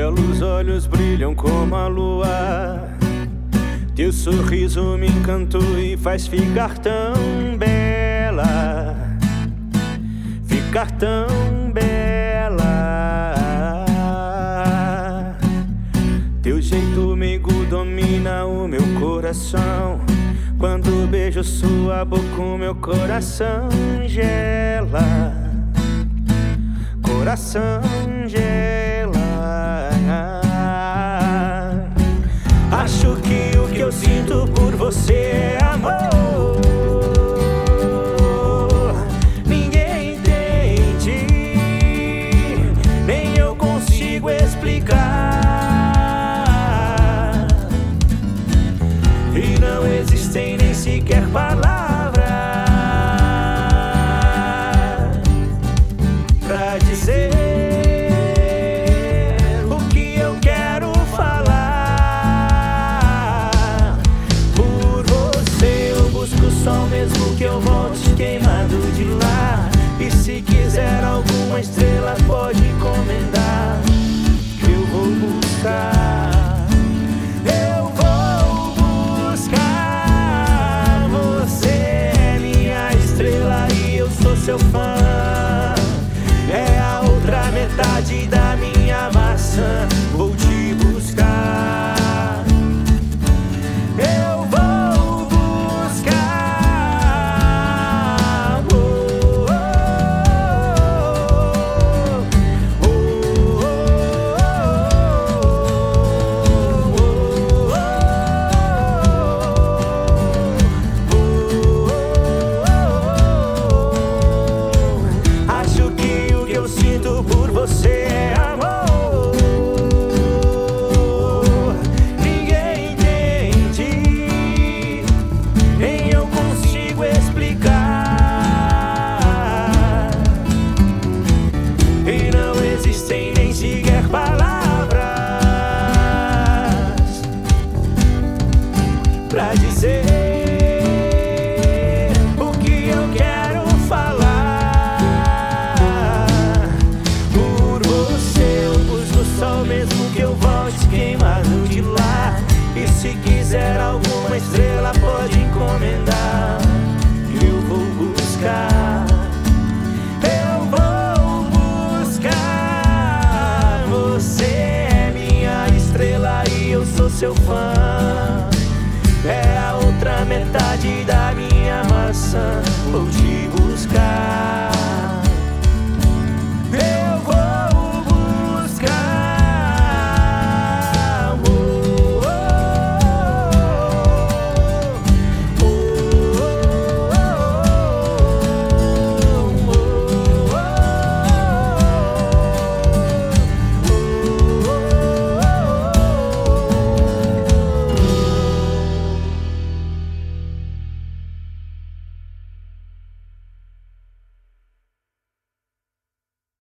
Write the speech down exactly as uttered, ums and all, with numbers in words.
belos olhos brilham como a lua. Teu sorriso me encantou e faz ficar tão bela, ficar tão bela. Teu jeito meigo domina o meu coração. Quando beijo sua boca, o meu coração gela, coração gela. Acho que o que eu sinto por você é amor. Ninguém entende, nem eu consigo explicar. E não existem nem sequer palavras pra dizer o que eu quero falar. Por você eu busco sol, mesmo que eu volte queimado de lá. E se quiser alguma estrela pode encomendar, que eu vou buscar. Eu vou buscar. Você é minha estrela e eu sou seu fã. É a outra metade da minha maçã. Vou te buscar. Eu vou buscar. Oh, oh, oh, oh. Acho que o que eu sinto por você é amor. Ninguém entende, nem eu consigo explicar. E não existem nem sequer palavras pra dizer o que eu quero falar. Por você eu busco o sol, mesmo que eu volte queimado de lá. E se quiser alguma estrela pode encomendar, eu vou buscar. Eu vou buscar. Você é minha estrela e eu sou seu fã.